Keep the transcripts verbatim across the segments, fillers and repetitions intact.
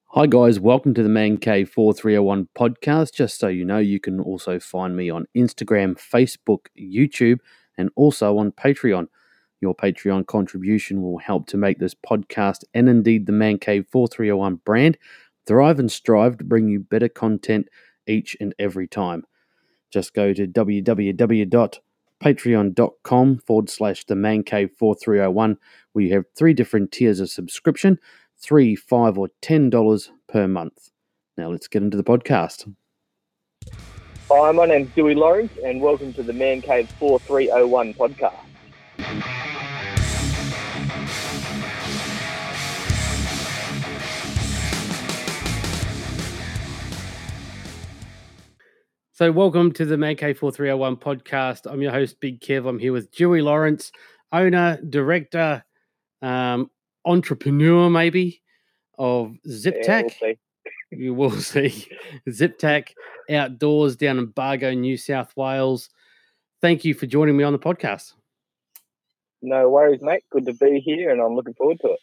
Hi guys, welcome to the Man Cave four three oh one podcast. Just so you know, you can also find me on Instagram, Facebook, YouTube, and also on Patreon. Your Patreon contribution will help to make this podcast and indeed the Man Cave four three oh one brand thrive and strive to bring you better content each and every time. Just go to www.patreon.com forward slash the Man Cave four three oh one, where you have three different tiers of subscription, three, five, or ten dollars per month. Now let's get into the podcast. Hi, my name's Dewey Lawrence, and welcome to the Man Cave four three oh one podcast. So welcome to the Man Cave four three oh one podcast. I'm your host, Big Kev. I'm here with Dewey Lawrence, owner, director, um, entrepreneur maybe, of ZipTac. Yeah, we'll see. You will see. ZipTac Outdoors down in Bargo, New South Wales. Thank you for joining me on the podcast. No worries, mate. Good to be here, and I'm looking forward to it.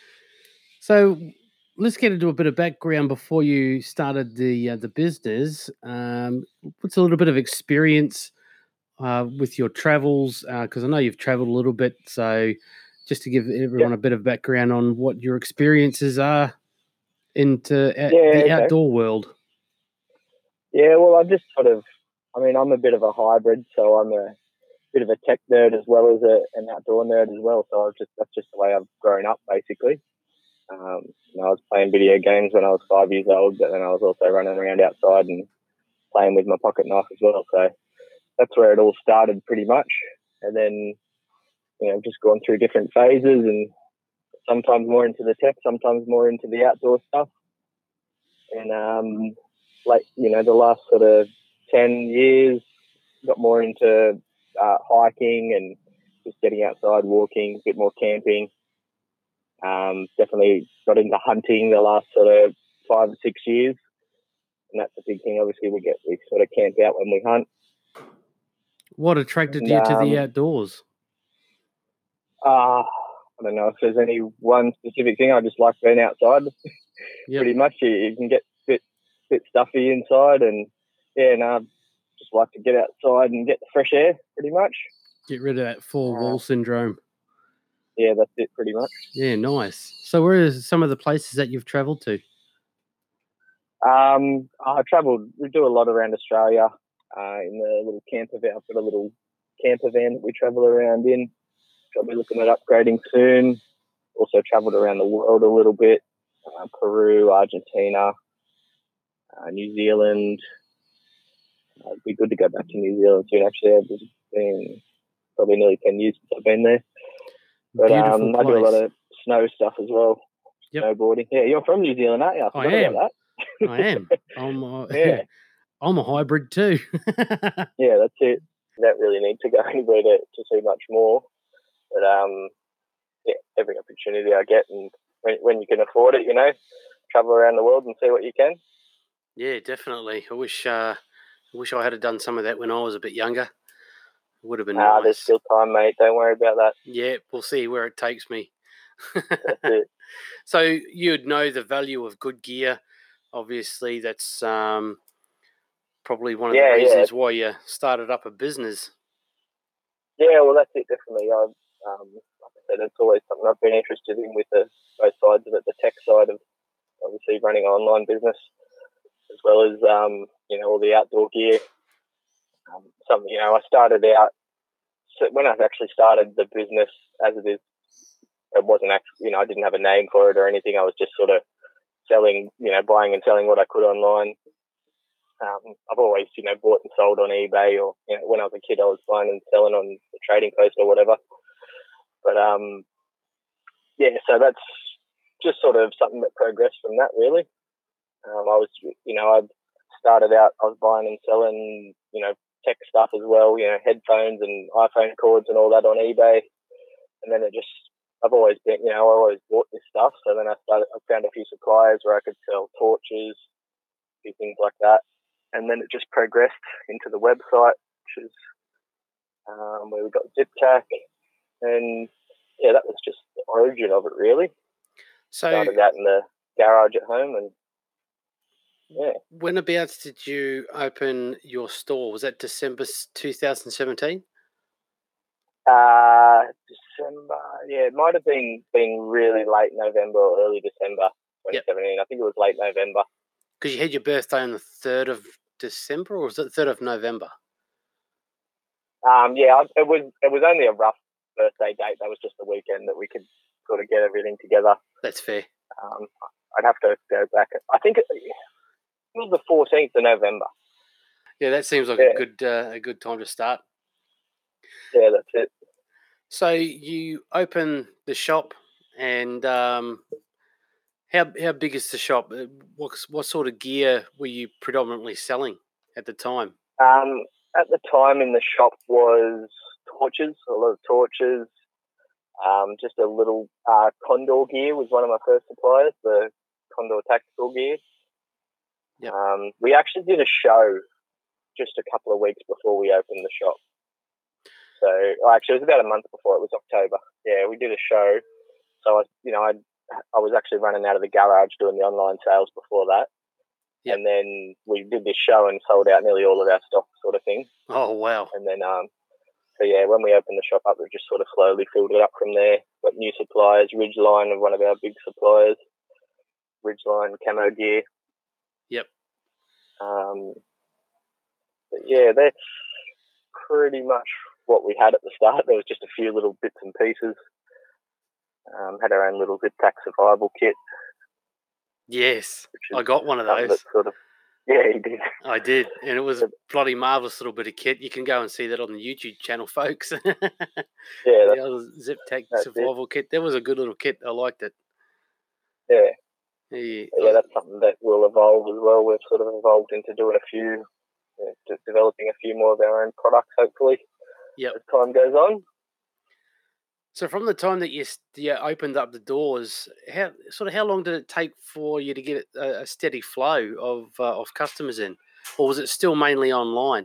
So let's get into a bit of background before you started the uh, the business. Um, what's a little bit of experience uh, with your travels? Because uh, I know you've traveled a little bit. So just to give everyone Yep. a bit of background on what your experiences are into uh, Yeah, the okay. outdoor world. Yeah, well, I just sort of, I mean, I'm a bit of a hybrid, so I'm a bit of a tech nerd as well as a, an outdoor nerd as well. So I was just that's just the way I've grown up, basically. Um, you know, I was playing video games when I was five years old, but then I was also running around outside and playing with my pocket knife as well. So that's where it all started pretty much. And then, you know, just gone through different phases and sometimes more into the tech, sometimes more into the outdoor stuff. And, um, like, you know, the last sort of ten years, got more into uh, hiking and just getting outside, walking, a bit more camping. Um, definitely got into hunting the last sort of five or six years. And that's a big thing. Obviously, we get we sort of camp out when we hunt. What attracted And, you to um, the outdoors? Uh, I don't know if there's any one specific thing. I just like being outside. Yep. Pretty much, you, you can get a bit, bit stuffy inside. And, yeah, no, just like to get outside and get the fresh air, pretty much. Get rid of that four wall Uh, syndrome. Yeah, that's it, pretty much. Yeah, nice. So where are some of the places that you've traveled to? Um, I travelled, we do a lot around Australia uh, in the little camper van. I've got a little camper van that we travel around in. I'll be looking at upgrading soon. Also travelled around the world a little bit. Uh, Peru, Argentina, uh, New Zealand. Uh, it'd be good to go back to New Zealand soon, actually. It's been probably nearly ten years since I've been there. But Beautiful um, I do a lot of snow stuff as well. Yep. Snowboarding. Yeah, you're from New Zealand, aren't you? I I forgot am. about that. I am. I'm, uh, Yeah. I'm a hybrid too. Yeah, that's it. You don't really need to go anywhere to, to see much more. But um, yeah, every opportunity I get, and when, when you can afford it, you know, travel around the world and see what you can. Yeah, definitely. I wish uh, I wish I had done some of that when I was a bit younger. It would have been Ah, nice. there's still time, mate. Don't worry about that. Yeah, we'll see where it takes me. That's it. So you'd know the value of good gear. Obviously, that's um, probably one of Yeah, the reasons yeah. why you started up a business. Yeah, well, that's it, definitely. I've, um, like I said, it's always something I've been interested in with the both sides of it, the tech side of obviously running an online business, as well as, um, you know, all the outdoor gear. Um, something, you know, I started out, so when I actually started the business as it is, it wasn't actually, you know, I didn't have a name for it or anything. I was just sort of selling, you know, buying and selling what I could online. Um, I've always, you know, bought and sold on eBay, or, you know, when I was a kid, I was buying and selling on the Trading Post or whatever. But, um, yeah, so that's just sort of something that progressed from that, really. Um, I was, you know, I started out, I was buying and selling, you know, tech stuff as well, you know, headphones and iPhone cords and all that on eBay. And then it just, I've always been, you know, I always bought this stuff. So then I started, I found a few suppliers where I could sell torches, a few things like that. And then it just progressed into the website, which is um, where we got ZipTac. And yeah, that was just the origin of it, really. So started out in the garage at home, and yeah. Whenabouts did you open your store? Was that December two thousand seventeen? Uh, December, yeah, it might have been been really late November or early December twenty seventeen. Yep. I think it was late November. Because you had your birthday on the third of December, or was it the third of November? Um, yeah, it was it was only a rough birthday date. That was just the weekend that we could sort of get everything together. That's fair. Um, I'd have to go back. I think it, it was the fourteenth of November. Yeah, that seems like yeah. a good uh, a good time to start. Yeah, that's it. So you open the shop, and um, how how big is the shop? What what sort of gear were you predominantly selling at the time? Um, at the time in the shop was torches, a lot of torches. Um, just a little uh, Condor gear was one of my first suppliers, the Condor tactical gear. Yep. Um, we actually did a show just a couple of weeks before we opened the shop. So well, actually, it was about a month before. It was October. Yeah, we did a show. So I, you know, I I was actually running out of the garage doing the online sales before that. Yep. And then we did this show and sold out nearly all of our stock, sort of thing. Oh wow! And then, um, so yeah, when we opened the shop up, we just sort of slowly filled it up from there. Got new suppliers, Ridgeline, one of our big suppliers, Ridgeline camo gear. Yep. Um, but yeah, that's pretty much what we had at the start. There was just a few little bits and pieces. Um, had our own little zip tack survival kit. Yes, I got one of those. Sort of, yeah, you did. I did, and it was a bloody marvellous little bit of kit. You can go and see that on the YouTube channel, folks. Yeah, the other zip tack survival it. kit. That was a good little kit. I liked it. Yeah. Yeah, yeah, that's something that will evolve as well. We've sort of evolved into doing a few, you know, developing a few more of our own products, hopefully. Yep. As time goes on. So from the time that you, you opened up the doors, how sort of how long did it take for you to get a, a steady flow of uh, of customers in, or was it still mainly online?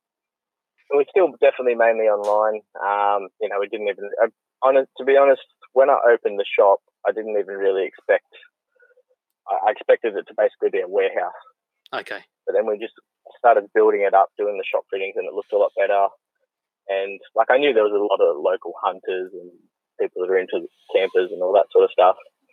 It was still definitely mainly online. Um, you know, we didn't even. Uh, honest, to be honest, when I opened the shop, I didn't even really expect. I, I expected it to basically be a warehouse. Okay. But then we just started building it up, doing the shop fittings, and it looked a lot better. And like I knew there was a lot of local hunters and people that are into campers and all that sort of stuff.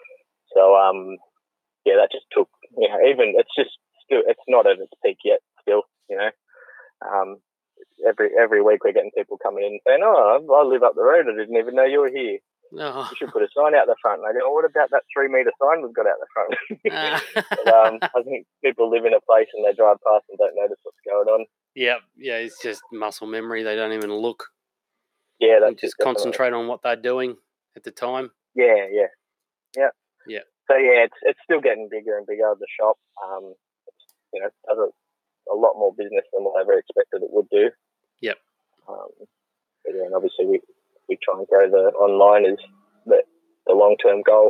So um, yeah, that just took, you know, even it's just still it's not at its peak yet. Still, you know, um, every every week we're getting people coming in and saying, "Oh, I live up the road. I didn't even know you were here. Oh. You should put a sign out the front." And I go, "Oh, what about that three meter sign we've got out the front?" uh. But, um, I think people live in a place and they drive past and don't notice what's going on. Yeah, yeah, it's just muscle memory. They don't even look. Yeah, that's just concentrate on what they're doing at the time. Yeah, yeah, yeah, yeah. So yeah, it's it's still getting bigger and bigger. The shop, um, it's, you know, does a, a lot more business than what I ever expected it would do. Yep. Um, but yeah, and obviously we we try and grow the online is the the long term goal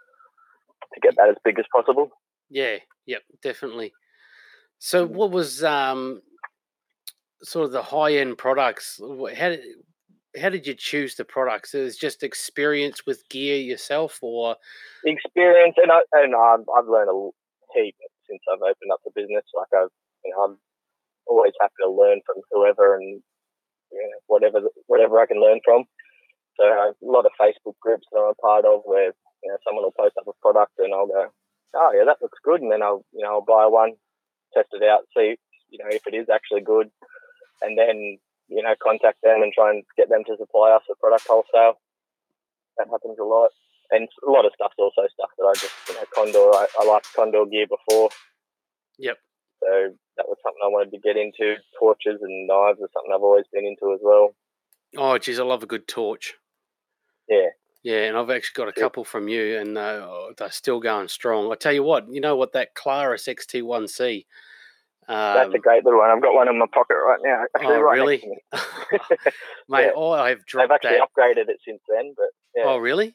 to get that as big as possible. Yeah. Yep. Definitely. So, what was um. sort of the high-end products? How did how did you choose the products? Is it just experience with gear yourself, or experience? And I and I've, I've learned a heap since I've opened up the business. Like I've, you know, I'm always happy to learn from whoever and you know, whatever whatever I can learn from. So I have a lot of Facebook groups that I'm a part of where you know someone will post up a product and I'll go, oh yeah, that looks good, and then I'll you know I'll buy one, test it out, see you know if it is actually good. And then, you know, contact them and try and get them to supply us a product wholesale. That happens a lot. And a lot of stuff's also stuff that I just, you know, Condor, I, I liked Condor gear before. Yep. So that was something I wanted to get into. Torches and knives are something I've always been into as well. Oh, geez, I love a good torch. Yeah. Yeah, and I've actually got a couple from you, and uh, they're still going strong. I tell you what, you know what, that Claris X T one C, Um, That's a great little one. I've got one in my pocket right now. Actually, oh, right really? Next to me. Mate, yeah. oh, I've dropped They've actually that. upgraded it since then, but yeah. Oh, really?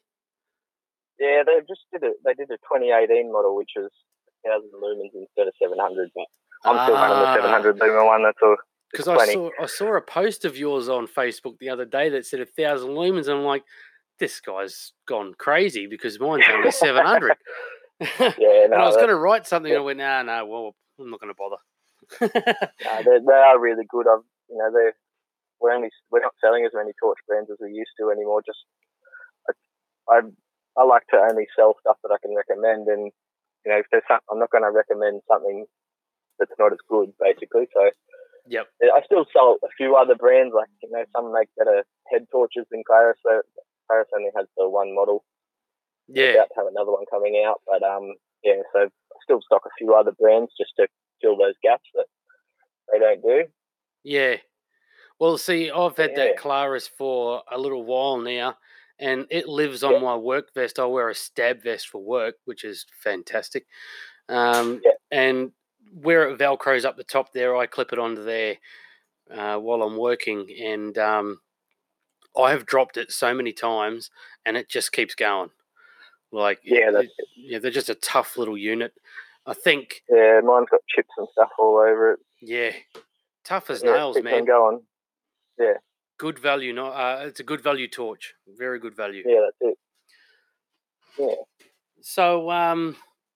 Yeah, they just did it. They did a twenty eighteen model, which was one thousand lumens instead of seven hundred. But I'm ah. still running the seven hundred lumen one. That's all. Because I saw I saw a post of yours on Facebook the other day that said one thousand lumens, and I'm like, this guy's gone crazy because mine's only seven hundred. Yeah, and no, I was that- going to write something, yeah. and I went, no, no, well, I'm not going to bother. uh, they they are really good. I've, you know, they we're only we're not selling as many torch brands as we used to anymore. Just I I, I like to only sell stuff that I can recommend, and you know, if there's some, I'm not going to recommend something that's not as good, basically. So Yep. I still sell a few other brands, like, you know, some make better head torches than Clarus. So Clarus only has the one model. Yeah. About to have another one coming out, but um, yeah. So I still stock a few other brands just to fill those gaps that they don't do. Yeah. Well, see, I've had Yeah. that Clarus for a little while now, and it lives on Yeah. my work vest. I wear a stab vest for work, which is fantastic. Um, Yeah. And where it velcros up the top there, I clip it onto there uh, while I'm working, and um, I have dropped it so many times, and it just keeps going. Like, Yeah, that's it, yeah, they're just a tough little unit. I think, Yeah, mine's got chips and stuff all over it. yeah, tough as Yeah, it nails, keeps man. on going. Yeah. Good value, no, uh, it's a good value torch. Very good value. Yeah, that's it. Yeah. So, um,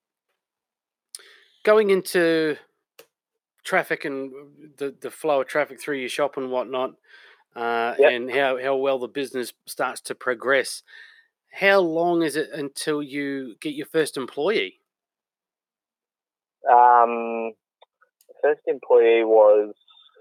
going into traffic and the, the flow of traffic through your shop and whatnot, uh, Yep. and how, how well the business starts to progress, how long is it until you get your first employee? Um, the first employee was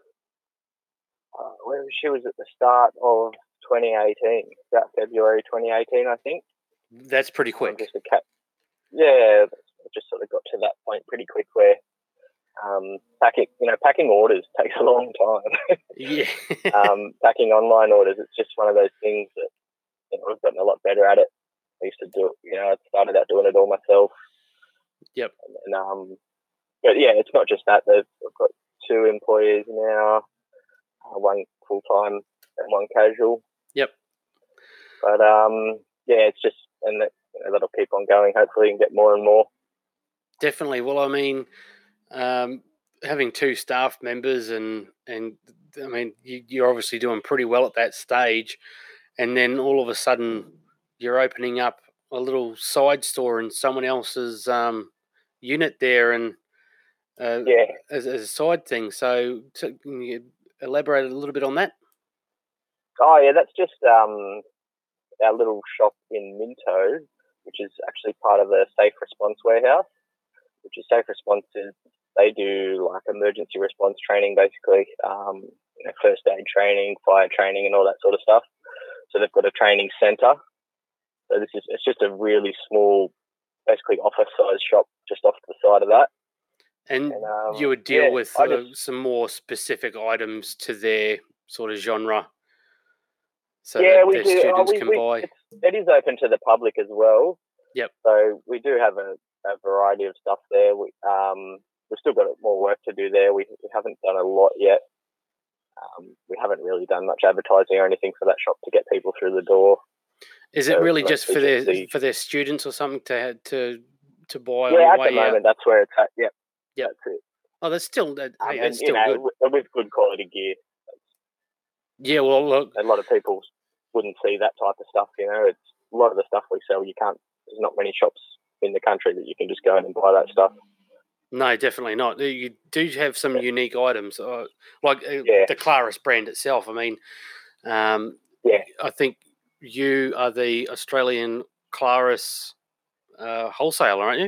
uh, where she was at the start of twenty eighteen, about February twenty eighteen, I think. That's pretty Um, quick. just a cat. Yeah, I just sort of got to that point pretty quick where um, packing, you know, packing orders takes a long time. Yeah. um, packing online orders, it's just one of those things that, you know, I've gotten a lot better at it. I used to do it, you know, I started out doing it all myself. Yep. And, um, but yeah, it's not just that. They've I've got two employees now, uh, one full time and one casual. Yep. But um, yeah, it's just, and that, you know, that'll keep on going. Hopefully, and get more and more. Definitely. Well, I mean, um, having two staff members, and and I mean, you, you're obviously doing pretty well at that stage, and then all of a sudden, you're opening up a little side store in someone else's um, unit there, and uh, Yeah. as, as a side thing. So, to, can you elaborate a little bit on that? Oh yeah, that's just um, our little shop in Minto, which is actually part of the Safe Response Warehouse. Which is Safe Response is they do like emergency response training, basically, um, you know, first aid training, fire training, and all that sort of stuff. So they've got a training centre. So this is it's just a really small, basically office-sized shop just off to the side of that. And, And um, you would deal yeah, with I uh, just, some more specific items to their sort of genre, so yeah, that we their do. Oh, students we, can we buy. it's, it is open to the public as well. Yep. So we do have a, a variety of stuff there. We um, we've still got more work to do there. We, we haven't done a lot yet. Um, we haven't really done much advertising or anything for that shop to get people through the door. Is it So really it's just for mostly their just the- for their students or something to to to buy yeah, on at the way the moment out? that's where it's at. Yep. Yep. That's it. Oh, that's still that, Um, hey, and that's you still know, good. with, with good quality gear. Yeah, well, look, A lot of people wouldn't see that type of stuff. You know, it's a lot of the stuff we sell. You can't. There's not many shops in the country that you can just go in and buy that stuff. no, definitely not. You do have some unique items, uh, like uh, Yeah. the Clarus brand itself. I mean, um, Yeah. I think you are the Australian Clarus uh, wholesaler, aren't you?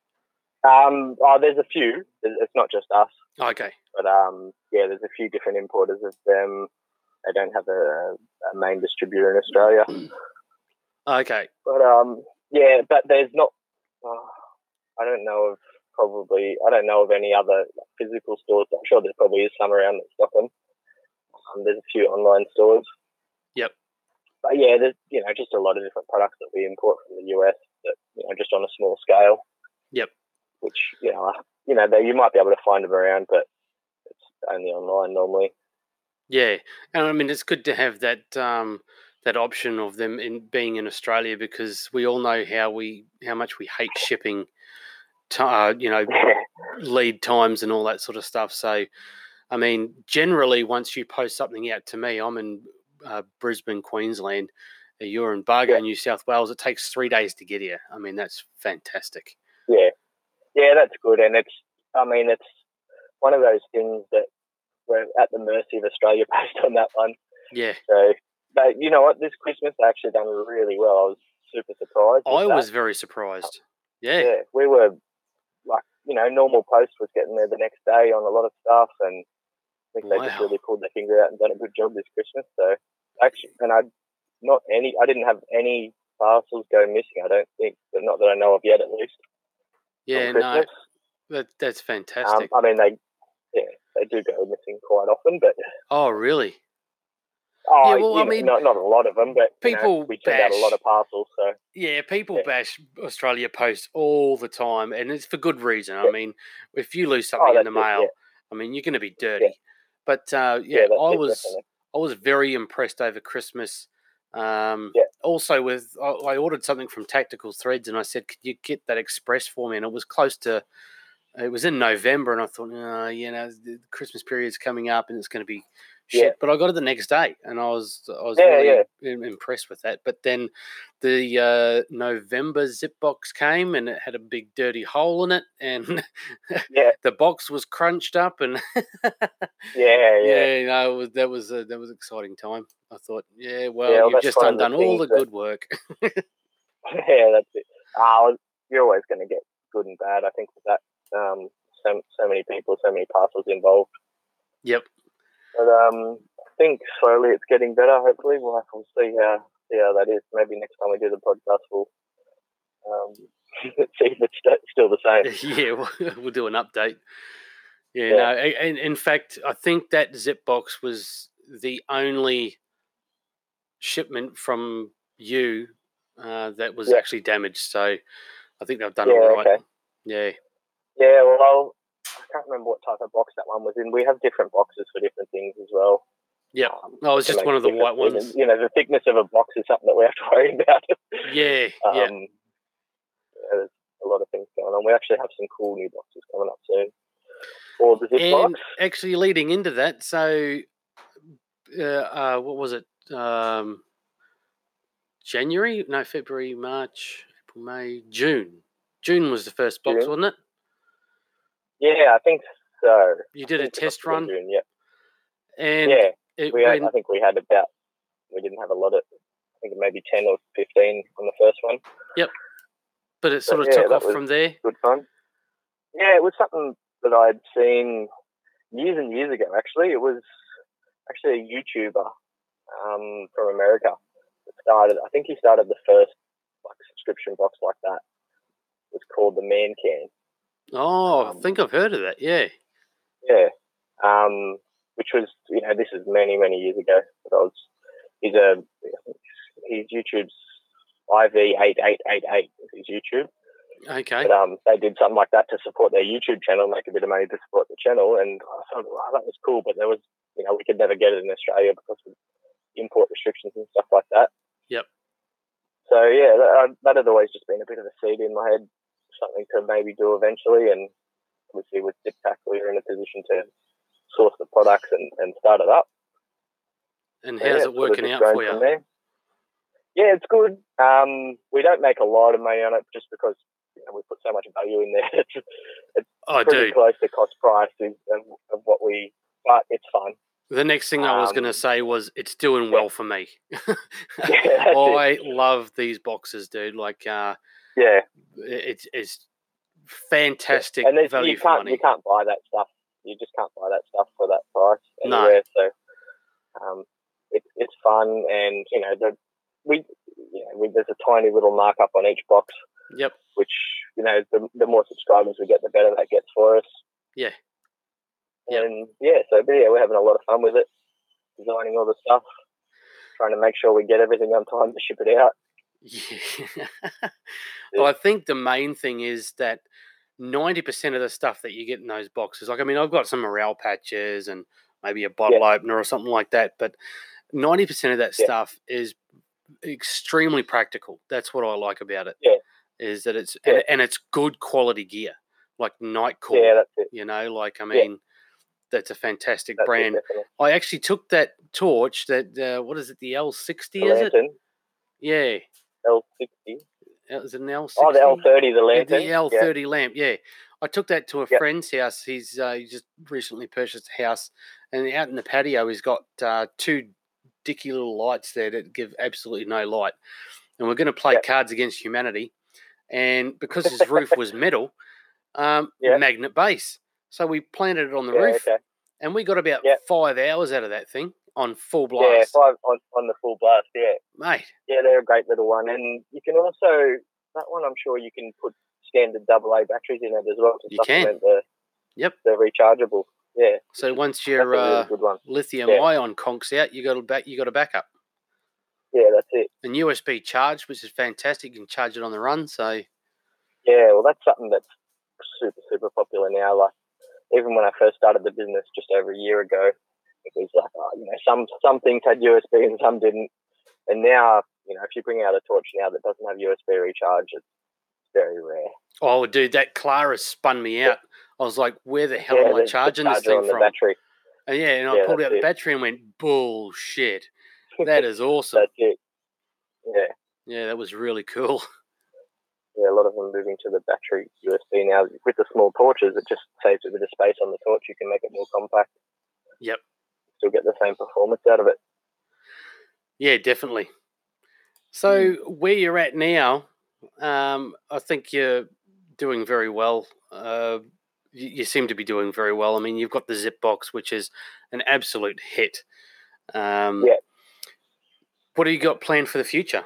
Um, oh, there's a few. It's not just us, Okay. but um, yeah, there's a few different importers of them. They don't have a, a main distributor in Australia. Okay. But um, yeah, but there's not. Uh, I don't know of probably. I don't know of any other physical stores. I'm sure there probably is some around that stock them. Um, there's a few online stores. Yep. But yeah, there's you know just a lot of different products that we import from the U S that you know just on a small scale. Yep. Which you know you know they, you might be able to find them around, but it's only online normally. Yeah, and I mean it's good to have that um, that option of them in being in Australia, because we all know how we how much we hate shipping, to, uh, you know, lead times and all that sort of stuff. So, I mean, generally, once you post something out to me, I'm in uh, Brisbane, Queensland. uh, You're in Bargo, Yeah. New South Wales. It takes three days to get here. I mean, that's fantastic. Yeah, that's good. And it's, I mean, it's one of those things that we're at the mercy of Australia Post on that one. Yeah. So, but you know what? This Christmas they actually done really well. I was super surprised. I with was that. very surprised. Yeah. Yeah, we were like, you know, normal Post was getting there the next day on a lot of stuff, and I think Wow. they just really pulled their finger out and done a good job this Christmas. So actually, and I not any, I didn't have any parcels go missing. I don't think, but not that I know of yet, at least. Yeah, on Christmas. no, that that's Um, fantastic. I mean, they, yeah, they do go missing quite often, but Oh, really? oh, Yeah, well, you I know, mean, not not a lot of them, but you know, people we send out a lot bash- of parcels. So Yeah, people Yeah. bash Australia Post all the time, and it's for good reason. I Yeah. mean, if you lose oh, something in that's the it. mail, Yeah, I mean, you're going to be dirty. But uh, yeah, yeah, that's I it. was Definitely. I was very impressed over Christmas. Um, Yeah. Also, with I, I ordered something from Tactical Threads, and I said, "Could you get that express for me?" And it was close to, it was in November, and I thought, oh, you know, the Christmas period's coming up, and it's going to be shit. Yeah. But I got it the next day, and I was I was Yeah, really im- impressed with that. But then the uh, November zip box came, and it had a big dirty hole in it, and Yeah, the box was crunched up, and yeah, yeah. yeah, no, it was, that was a, that was an exciting time. I thought, yeah, well, Yeah, well, you've that's just one of the undone all the things that- good work. Yeah, that's it. Uh, you're always going to get good and bad. I think with that, um, so so many people, so many parcels involved. Yep. But um, I think slowly it's getting better. Hopefully, we'll have to see how see how that is. Maybe next time we do the podcast, we'll um, see if it's st- still the same. Yeah, we'll, we'll do an update. Yeah, Yeah. no. In, in fact, I think that zip box was the only shipment from you uh, that was Yeah. actually damaged. So I think they've done Yeah, all right. okay. Yeah. Yeah, well, I'll, I can't remember what type of box that one was in. We have different boxes for different things as well. Yep. Um, Oh, it was to just make one of the difference. white ones. You know, the thickness of a box is something that we have to worry about. Yeah. um, Yeah. yeah, there's a lot of things going on. We actually have some cool new boxes coming up soon for the zip And box. actually, leading into that, so uh, uh, what was it? Um, January? No, February, March, April, May, June. June was the first box, June. wasn't it? Yeah, I think so. You I did a think it test must have run, been June, yeah. and yeah, it we had, went. I think we had about, we didn't have a lot of, I think maybe ten or fifteen on the first one. But it sort But of yeah, took that off was- from there. Good fun. Yeah, it was something that I'd seen years and years ago, actually. It was actually a YouTuber um, from America that started, I think he started the first like subscription box like that. It was called the Man Can. Oh, I Um, think I've heard of that. Yeah. Yeah. Um, which was, you know, this is many, many years ago. But I was, he's a, his YouTube's I V eight eight eight eight is his YouTube. Okay. But um, they did something like that to support their YouTube channel, make a bit of money to support the channel. And I thought, wow, that was cool. But there was, you know, we could never get it in Australia because of import restrictions and stuff like that. Yep. So, yeah, that, that had always just been a bit of a seed in my head, something to maybe do eventually. And obviously with ZipPack, we were in a position to source the products and, and start it up. And So, how's yeah, it working sort of out just for grown from you? there. Yeah, it's good. Um, we don't make a lot of money on it just because, you know, we put so much value in there. It's, it's I pretty do. close to cost price of, of what we, but it's fun. The next thing I was going to Um, say was it's doing yeah. well for me. Yeah, that's I love these boxes, dude. Like, uh, Yeah, it's it's fantastic and there's- value you for can't money. you can't buy that stuff. You just can't buy that stuff for that price No. anywhere. So, um, it's it's fun, and you know the we you know we, there's a tiny little markup on each box, Yep. which you know the the more subscribers we get, the better that gets for us. Yeah. Yep. And yeah, so but yeah, we're having a lot of fun with it, designing all the stuff, trying to make sure we get everything on time to ship it out. Yeah. Well, I think the main thing is that ninety percent of the stuff that you get in those boxes, like, I mean, I've got some morale patches and maybe a bottle opener or something like that, but ninety percent of that Yeah. stuff is extremely practical. That's what I like about it. Yeah. Is that it's, Yeah. and, and it's good quality gear, like Nightcore, Yeah, that's it. you know, like, I Yeah. mean, that's a fantastic That's brand. it, definitely. I actually took that torch, that, uh, what is it, the L sixty, The is it? lantern, Yeah. L sixty. Is it an L sixty? Oh, the L thirty, the Yeah, lantern. the L thirty lamp, yeah. I took that to a Yep. friend's house. He's uh, he just recently purchased a house, and out in the patio, he's got uh, two dicky little lights there that give absolutely no light. And we're going to play Yep. Cards Against Humanity, and because his roof was metal, um, Yep. magnet base. So we planted it on the Yeah, roof, okay. and we got about Yep. five hours out of that thing on full Yeah, blast. five on, on the full blast, yeah. Mate. Yeah, they're a great little one. And you can also, that one I'm sure you can put standard double A batteries in it as well to You can. supplement the, Yep. the rechargeable. Yeah. So once That's your a really uh, good one. lithium Yeah. ion conks out, you got a back. You got a backup. Yeah, that's it. And U S B charge, which is fantastic. You can charge it on the run. So Yeah, well, that's something that's super, super popular now. Like, even when I first started the business just over a year ago, it was like, oh, you know, some some things had U S B and some didn't. And now, you know, if you bring out a torch now that doesn't have U S B recharge, it's very rare. Oh, dude, that Clara spun me out. I was like, where the hell yeah, am I the, charging the this thing on the from? Battery. And yeah, and yeah, I pulled out the it. battery and went, bullshit. That is awesome. That's it. Yeah. Yeah, that was really cool. Yeah, a lot of them moving to the battery U S B now. With the small torches, it just saves a bit of space on the torch. You can make it more compact. Yep. Still get the same performance out of it. Yeah, definitely. So where you're at now, um, I think you're doing very well. Uh, you, you seem to be doing very well. I mean, you've got the Zip Box, which is an absolute hit. Um, yeah. What do you got planned for the future?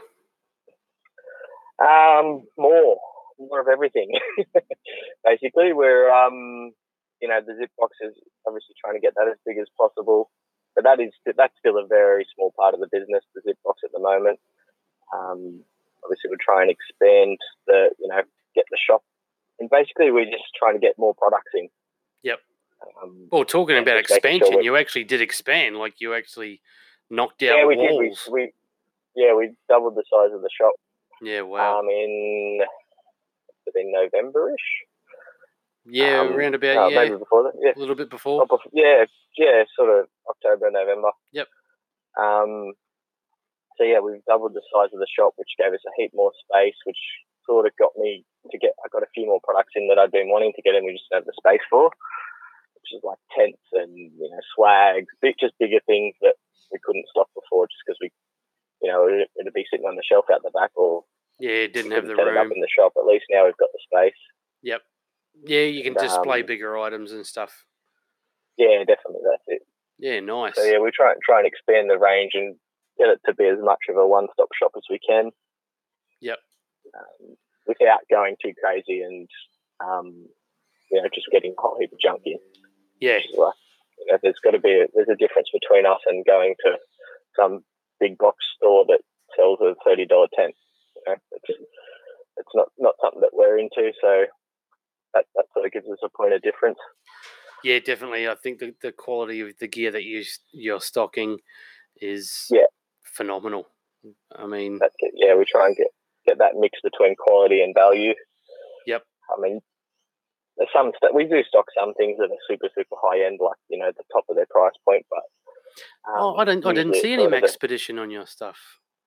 Um, more, more of everything. Basically, we're um, you know, the Zip Box is obviously trying to get that as big as possible, but that is that's still a very small part of the business. The Zip Box at the moment. Um, obviously, we're trying to expand the, you know, get the shop, and basically we're just trying to get more products in. Yep. Um, well, talking about expansion, sure you actually did expand. Like you actually knocked out yeah, we walls. Did. We, we yeah, we doubled the size of the shop. Yeah, wow. Um, in in November-ish. Yeah, um, around about no, yeah, maybe before that. Yeah, a little bit before. oh, before. Yeah, yeah, sort of October, November. Yep. Um. So yeah, we've doubled the size of the shop, which gave us a heap more space, which sort of got me to get. I got a few more products in that I'd been wanting to get in. We just didn't have the space for, which is like tents and you know swags, big, just bigger things that we couldn't stock before, just because we, you know, it'd, it'd be sitting on the shelf out the back, or yeah, it didn't have the set room it up in the shop. At least now we've got the space. Yep. Yeah, you can and, display um, bigger items and stuff. Yeah, definitely, that's it. Yeah, nice. So yeah, we try try and expand the range and get it to be as much of a one-stop shop as we can. Yep. Um, without going too crazy and um, you know just getting a whole heap of junk in. Yeah. Like, you know, there's got to be a, there's a difference between us and going to some big box store that sells a thirty dollar tent. You know, it's it's not not something that we're into. So that that sort of gives us a point of difference. Yeah, definitely. I think the, the quality of the gear that you you're stocking is yeah. phenomenal. I mean, That's it. Yeah, we try and get, get that mix between quality and value. Yep. I mean, there's some st- we do stock some things that are super super high end, like you know the top of their price point. But um, oh, I didn't I didn't see any Maxpedition on your stuff.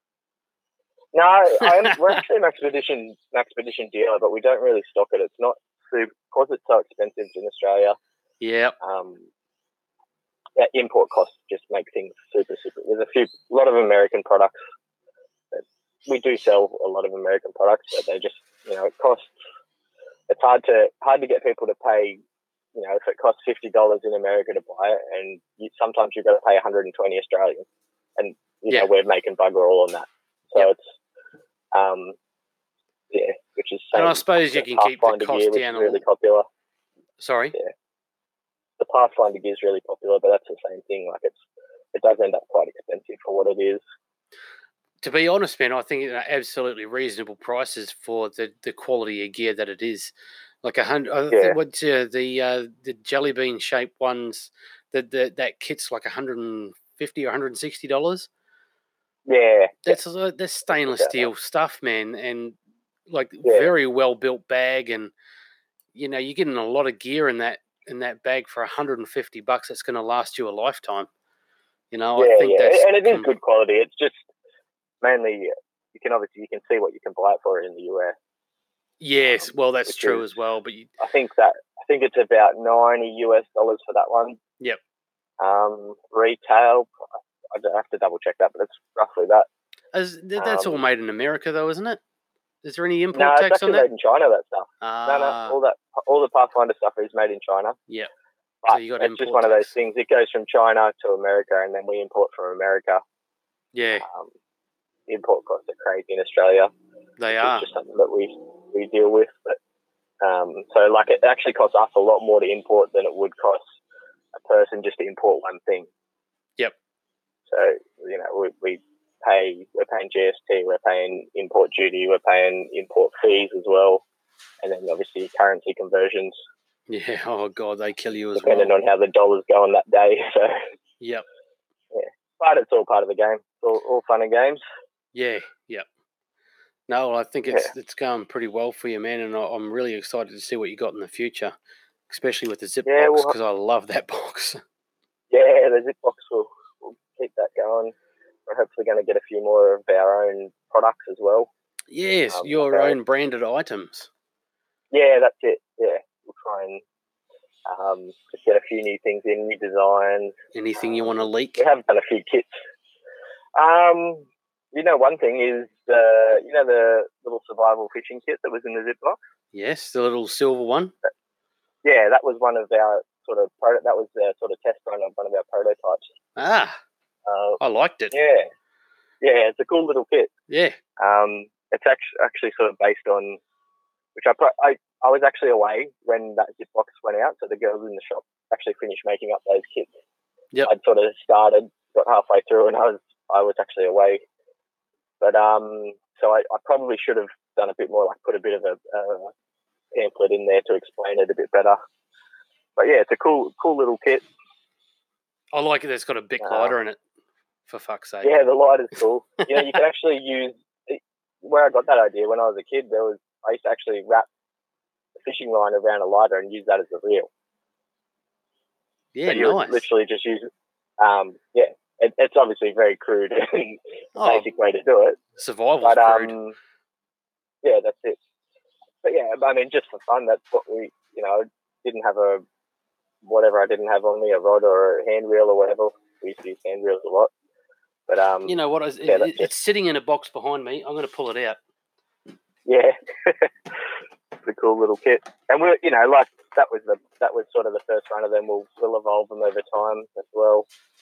No, I am, we're actually an Maxpedition Maxpedition dealer, but we don't really stock it. It's not super because it's so expensive in Australia. Yeah. Um, that import costs just make things super, super. There's a few, a lot of American products. That we do sell a lot of American products, but they just, you know, it costs. It's hard to hard to get people to pay. You know, if it costs fifty dollars in America to buy it, and you, sometimes you've got to pay one hundred and twenty Australian, and you yeah. know we're making bugger all on that. So yep. it's, um, yeah, which is. And I suppose you can keep the cost gear, down. Which is really popular. Sorry. Yeah. The Pathfinder gear is really popular, but that's the same thing. Like it's, it does end up quite expensive for what it is. To be honest, man, I think it's absolutely reasonable prices for the, the quality of gear that it is. Like a hundred, I yeah. think what's uh, the uh, the jelly bean shaped ones? That that that kit's like a hundred and fifty or hundred and sixty dollars. Yeah, that's uh, that's stainless steel that. stuff, man, and like yeah. very well built bag, and you know you're getting a lot of gear in that. in that bag for one hundred fifty bucks, that's going to last you a lifetime. You know, yeah, I think yeah. that's... And it is good quality. It's just mainly, you can obviously, you can see what you can buy it for in the U S. Yes, um, well, that's which true is- as well. But you, I think that I think it's about ninety U S dollars for that one. Yep. Um, retail, I I have to double check that, but it's roughly that. as, that's all Um, made in America, though, isn't it? Is there any import No, it's tax on actually that? made in China. That stuff. No, no, Ah, all that, all the Pathfinder stuff is made in China. yeah. But So you got it's just import one of those tax. things. It goes from China to America, and then we import from America. Yeah, Um, the import costs are crazy in Australia. they It's are. just something that we we deal with. But um, so like it actually costs us a lot more to import than it would cost a person just to import one thing. Yep. So you know we, we pay we're paying G S T, we're paying import duty, we're paying import fees as well, and then obviously currency conversions. Yeah. Oh God, they kill you as Depending well. on how the dollar's going that day. So Yep. yeah, but it's all part of the game. It's all, all fun and games. Yeah. Yep. No, well, I think it's it's going pretty well for you, man, and I- I'm really excited to see what you got in the future, especially with the zip Yeah, box well- because I love that box. Yeah, the Zipbox will, will keep that going. We're hopefully going to get a few more of our own products as well. Yes, Um, your okay. own branded items. Yeah, that's it. Yeah, we'll try and um, just get a few new things in, new designs. Anything you want to leak? We have done a few kits. Um, you know, one thing is the you know the little survival fishing kit that was in the Zipbox. Yes, the little silver one. Yeah, that was one of our sort of pro- that was the sort of test run of one of our prototypes. Ah, Uh, I liked it. yeah, yeah, it's a cool little kit. Yeah. Um, it's actually actually sort of based on, which I pro- I I was actually away when that Zipbox went out, so the girls in the shop actually finished making up those kits. Yep. I'd sort of started, got halfway through, and I was I was actually away. But um, so I, I probably should have done a bit more, like put a bit of a uh, pamphlet in there to explain it a bit better. But yeah, it's a cool cool little kit. I like it. It's got a Bic Uh, lighter in it. For fuck's sake. Yeah, the light is cool. You know, you can actually use where I got that idea when I was a kid. There was I used to actually wrap the fishing line around a lighter and use that as a reel. Yeah, so you nice. would literally just use it. Um, yeah, it, it's obviously very crude and Oh, basic way to do it. survival's But crude. um, yeah, that's it. But yeah, I mean, just for fun, that's what we, you know, didn't have a whatever I didn't have on me, a rod or a hand reel or whatever. We used to use hand reels a lot. But um, You know what? It's, yeah, it, that's it's sitting in a box behind me. I'm going to pull it out. yeah, it's a cool little kit. And we're, you know, like that was the that was sort of the first run of them. We'll we'll evolve them over time as well.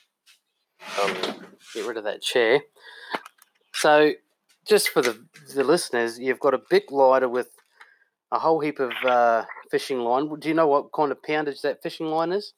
Um, Get rid of that chair. So, just for the the listeners, you've got a Bic lighter with a whole heap of uh, fishing line. Do you know what kind of poundage that fishing line is?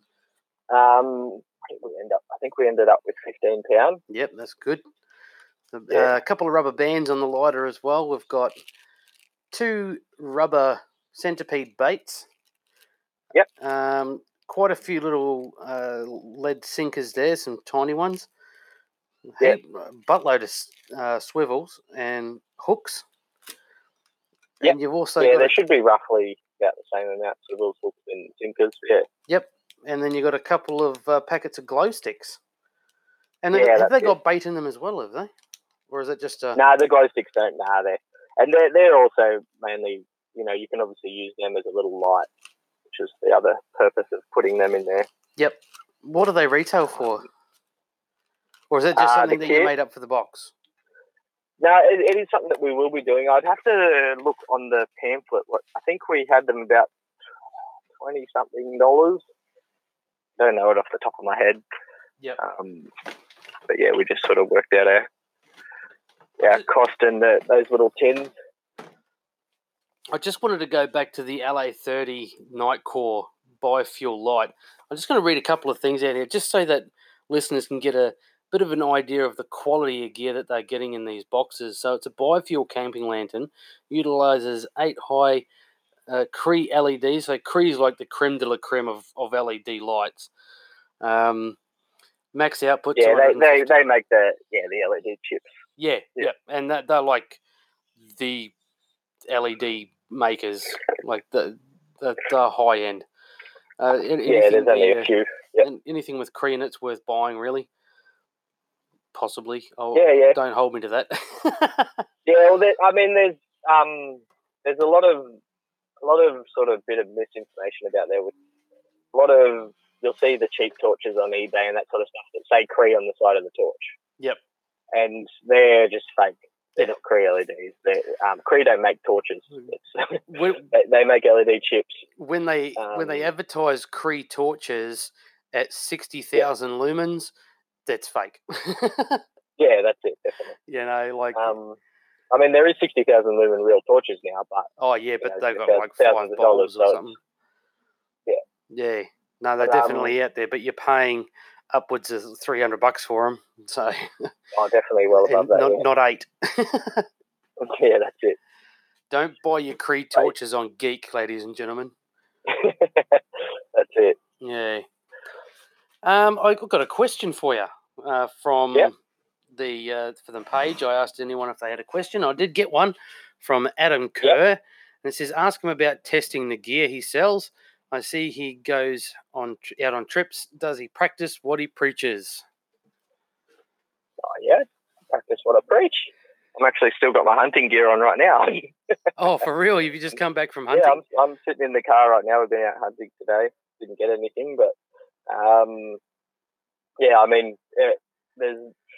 um, I think we end up. I think we ended up with fifteen pounds. Yep, that's good. Uh, Yeah. a couple of rubber bands on the lighter as well. We've got two rubber centipede baits. Yep. Um, quite a few little uh, lead sinkers there, some tiny ones. Yep. Heap, buttload of uh, swivels and hooks. Yep. And you've also Yeah, got there a, should be roughly about the same amount of wheels, hooks, and sinkers. Yeah. yep, and then you've got a couple of uh, packets of glow sticks. And Yeah, have that's they it. got bait in them as well? Have they, or is it just a? No, nah, the glow sticks don't. Nah, they're and they're they're also mainly. You know, you can obviously use them as a little light, which is the other purpose of putting them in there. Yep. What do they retail for? Or is it just Uh, something the that you kit? made up for the box? No, it, it is something that we will be doing. I'd have to look on the pamphlet. What I think we had them about twenty something dollars. I don't know it off the top of my head. Yep. Um, but yeah, we just sort of worked out our our cost and the, those little tins. I just wanted to go back to the L A thirty Nightcore biofuel light. I'm just going to read a couple of things out here, just so that listeners can get a bit of an idea of the quality of gear that they're getting in these boxes. So it's a biofuel camping lantern, utilizes eight high uh, Cree L E Ds. So Cree is like the creme de la creme of, of L E D lights. Um, max output. Yeah, they, they, two hundred fifty. they make the yeah the L E D chips. Yeah, Yeah. yeah, and that they're like the L E D makers, like the the, the high end. Uh, an- Yeah, there's anything, only yeah, a few. Yep. an- anything with Cree in it's worth buying, really. Possibly. Oh, Yeah, yeah. Don't hold me to that. Yeah, well, there, I mean, there's um, there's a lot of a lot of sort of bit of misinformation about there. With a lot of you'll see the cheap torches on eBay and that sort of stuff that say Cree on the side of the torch. Yep. And they're just fake. They're not Cree L E Ds. They're, um, Cree don't make torches. When, they, they make L E D chips. when they Um, when they advertise Cree torches at sixty thousand yeah. lumens, that's fake. Yeah, that's it, definitely. You know, like... Um, I mean, there is sixty thousand lumen real torches now, but... Oh, yeah, but know, they've got like five bulbs or something. Yeah. Yeah. No, they're but, definitely um, out there, but you're paying upwards of three hundred bucks for them, so... Oh, definitely well above that, not, yeah. not eight. Yeah, that's it. Don't buy your Cree torches on Geek, ladies and gentlemen. That's it. Yeah. Um, I've got a question for you uh, from yep. the uh, for the page. I asked anyone if they had a question. I did get one from Adam Kerr, yep. and it says, "Ask him about testing the gear he sells. I see he goes on out on trips. Does he practice what he preaches?" Oh yeah, practice what I preach. I'm actually still got my hunting gear on right now. Oh, for real? Have you just come back from hunting? Yeah, I'm, I'm sitting in the car right now. We've been out hunting today. Didn't get anything, but um, yeah, I mean, it, there's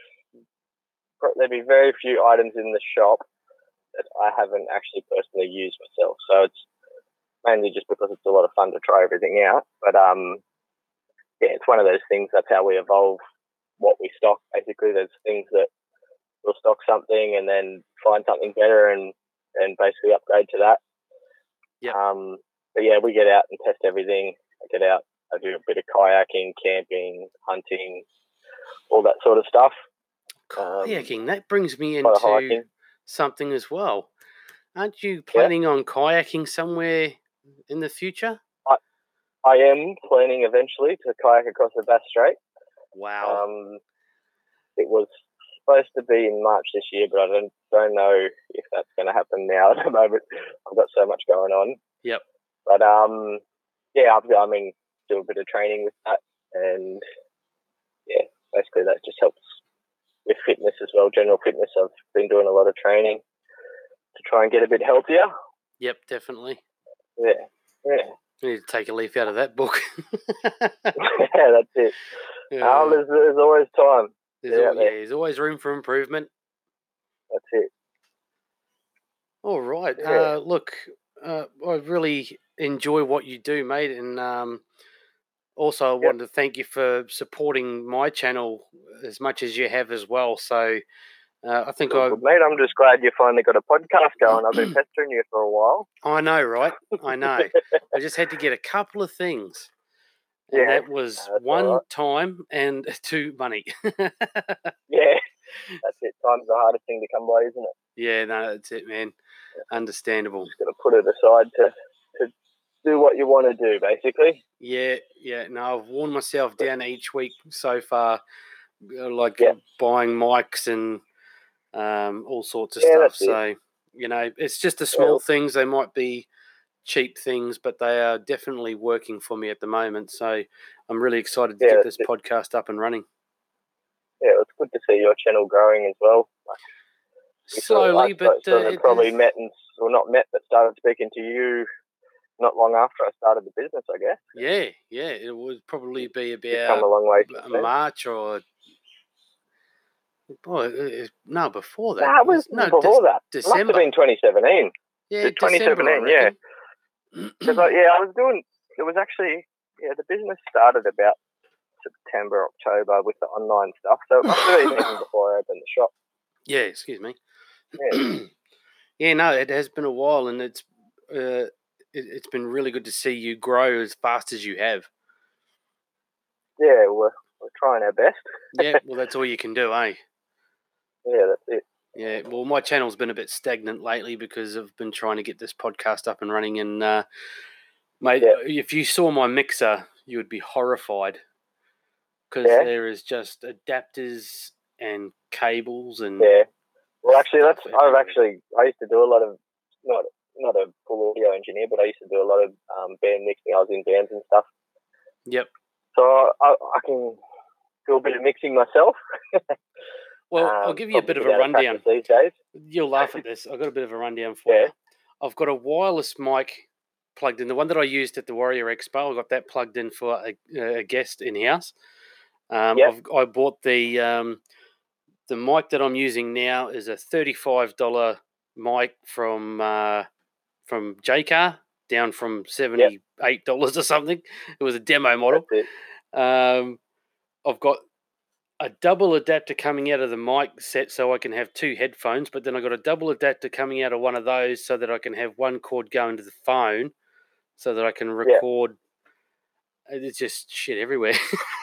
there'd be very few items in the shop that I haven't actually personally used myself. So it's mainly just because it's a lot of fun to try everything out. But um, yeah, it's one of those things. That's how we evolve what we stock. Basically, there's things that we'll stock something and then find something better and, and basically upgrade to that. Yeah. Um, but yeah, we get out and test everything. I get out, I do a bit of kayaking, camping, hunting, all that sort of stuff. Kayaking, um, that brings me into something as well. Aren't you planning yeah. on kayaking somewhere in the future? I, I am planning eventually to kayak across the Bass Strait. Wow. Um, it was supposed to be in March this year, but I don't don't know if that's going to happen now. At the moment, I've got so much going on. Yep. But um, yeah, I've got, I mean, do a bit of training with that, and yeah, basically that just helps with fitness as well. General fitness. I've been doing a lot of training to try and get a bit healthier. Yep, definitely. Yeah, yeah. You need to take a leaf out of that book. Yeah, that's it. Yeah. Um, there's, there's always time. There's, yeah, al- yeah, there's always room for improvement. That's it. All right. Yeah. Uh, look, uh, I really enjoy what you do, mate. And um, also I yep. wanted to thank you for supporting my channel as much as you have as well. So uh, I think I... Mate, I'm just glad you finally got a podcast going. I've been pestering you for a while. I know, right? I know. I just had to get a couple of things. And yeah, that was no, one, right. time, and two, money. Yeah, that's it. Time's the hardest thing to come by, isn't it? Yeah, no, that's it, man. Yeah. Understandable. Just got to put it aside to, to do what you want to do, basically. Yeah, yeah. No, I've worn myself down each week so far, like yeah. buying mics and um, all sorts of yeah, stuff. So, it. you know, it's just the small yeah. things. They might be cheap things, but they are definitely working for me at the moment. So I'm really excited to yeah, get this it. podcast up and running. Yeah, it's good to see your channel growing as well. Like, Slowly, like, but so uh, probably is... met and well, not met, but started speaking to you not long after I started the business, I guess. Yeah, yeah, it would probably be about come a long way March or boy, no, before that. No, it was no, before De- that. December. It must have been twenty seventeen. Yeah, twenty seventeen, December, yeah. Because yeah, I was doing. It was actually yeah. The business started about September, October with the online stuff. So it must have been even before I opened the shop. Yeah, excuse me. Yeah, yeah. No, it has been a while, and it's uh, it, it's been really good to see you grow as fast as you have. Yeah, we're we're trying our best. Yeah, well, that's all you can do, eh? Yeah, that's it. Yeah, well, my channel's been a bit stagnant lately because I've been trying to get this podcast up and running. And, uh, mate, yeah. if you saw my mixer, you would be horrified because yeah. there is just adapters and cables and... Yeah. Well, actually, that's I've actually... I used to do a lot of... Not not a full audio engineer, but I used to do a lot of um, band mixing. I was in bands and stuff. Yep. So I, I can do a bit of mixing myself. Well, um, I'll give you a bit of a rundown. These days. You'll laugh at this. I've got a bit of a rundown for yeah. you. I've got a wireless mic plugged in. The one that I used at the Warrior Expo, I got that plugged in for a, a guest in house. Um, Yep. I've, I bought the um, the mic that I'm using now is a thirty-five dollars mic from uh, from Jaycar, down from seventy-eight dollars or something. It was a demo model. That's it. Um, I've got a double adapter coming out of the mic set so I can have two headphones, but then I've got a double adapter coming out of one of those so that I can have one cord going to the phone so that I can record. Yeah. It's just shit everywhere.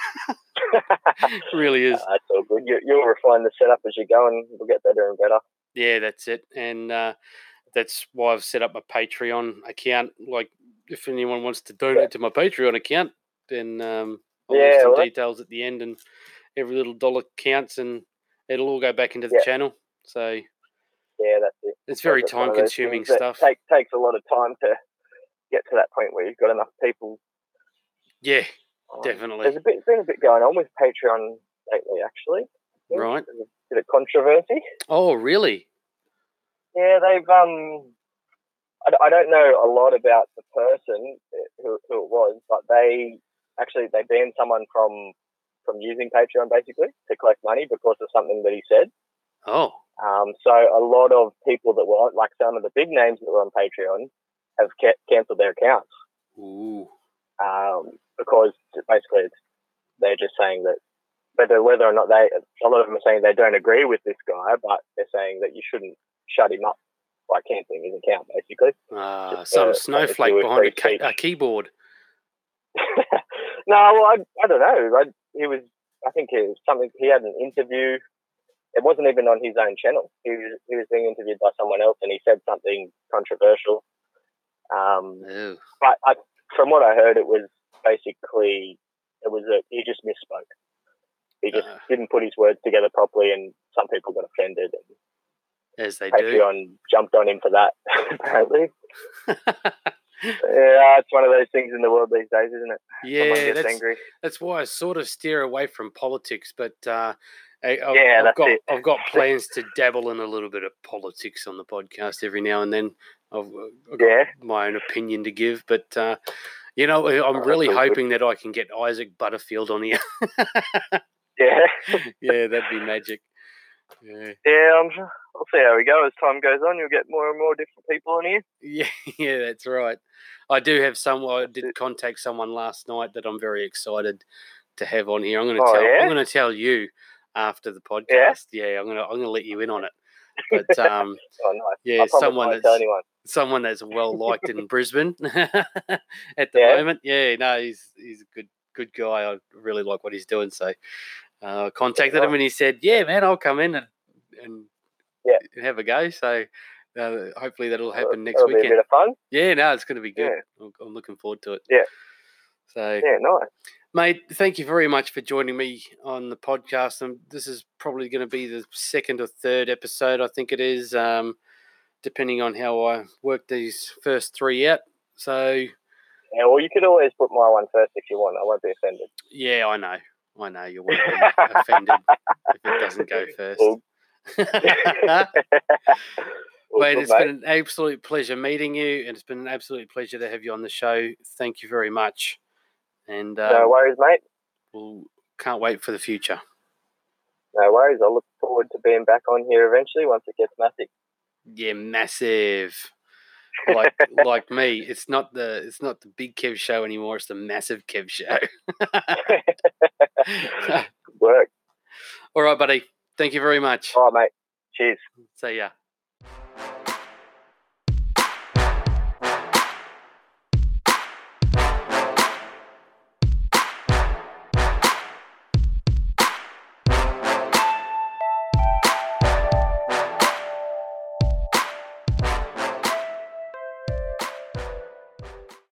It really is. Uh, that's all good. You, you'll refine the setup as you go and it'll get better and better. Yeah, that's it. And uh, that's why I've set up a Patreon account. Like, if anyone wants to donate yeah. to my Patreon account, then um, I'll yeah, leave some well, details at the end, and every little dollar counts, and it'll all go back into the yeah. channel. So yeah, that's it. It's very that's time-consuming stuff. It take, takes a lot of time to get to that point where you've got enough people. Yeah, um, definitely. There's a bit, been a bit going on with Patreon lately, actually. Right. There's a bit of controversy. Oh, really? Yeah, they've um. I, I don't know a lot about the person who, who it was, but they actually they banned someone from from using Patreon basically to collect money because of something that he said. Oh. Um. So a lot of people that were like some of the big names that were on Patreon have ca- cancelled their accounts. Ooh. Um. Because basically it's, they're just saying that whether whether or not they a lot of them are saying they don't agree with this guy, but they're saying that you shouldn't shut him up by cancelling his account, basically. Ah, uh, some snowflake behind a, ca- a keyboard. No, well, I, I don't know. I, he was, I think it was something, he had an interview. It wasn't even on his own channel. He was, he was being interviewed by someone else and he said something controversial. Um, Ew. But I, from what I heard, it was basically, it was a, he just misspoke. He just uh, didn't put his words together properly and some people got offended. And as they Patreon do. jumped on him for that, apparently. Yeah, it's one of those things in the world these days, isn't it? Yeah, that's, angry. that's why I sort of steer away from politics, but uh, I, I've, yeah, I've that's got it. I've got plans to dabble in a little bit of politics on the podcast every now and then. I've, I've got yeah. my own opinion to give, but uh, you know, I'm oh, really hoping good. that I can get Isaac Butterfield on here. yeah, yeah, that'd be magic. Yeah, yeah. I'm sure. We'll see how we go as time goes on. You'll get more and more different people in here. Yeah, yeah, that's right. I do have someone. I did contact someone last night that I'm very excited to have on here. I'm going to oh, tell. Yeah? I'm going to tell you after the podcast. Yeah, yeah I'm going to. I'm going to let you in on it. But um, oh, nice. yeah, someone that's tell anyone. someone that's well liked in Brisbane at the yeah? moment. Yeah, no, he's he's a good good guy. I really like what he's doing. So uh, I contacted yeah, him and he said, "Yeah, man, I'll come in and and yeah. have a go." So. Uh, hopefully that'll happen it'll, next it'll weekend. Be a bit of fun. Yeah, no, it's going to be good. Yeah. I'm looking forward to it. Yeah. So yeah, nice, mate. Thank you very much for joining me on the podcast. And this is probably going to be the second or third episode, I think it is, um, depending on how I work these first three out. So yeah, well, you could always put my one first if you want. I won't be offended. Yeah, I know. I know you won't be offended if it doesn't go first. Well, Wait, it's mate. been an absolute pleasure meeting you, and it's been an absolute pleasure to have you on the show. Thank you very much. And um, no worries, mate. We'll can't wait for the future. No worries. I look forward to being back on here eventually once it gets massive. Yeah, massive. Like like me, it's not the it's not the Big Kev show anymore. It's the Massive Kev show. Good work. All right, buddy. Thank you very much. All right, mate. Cheers. See ya.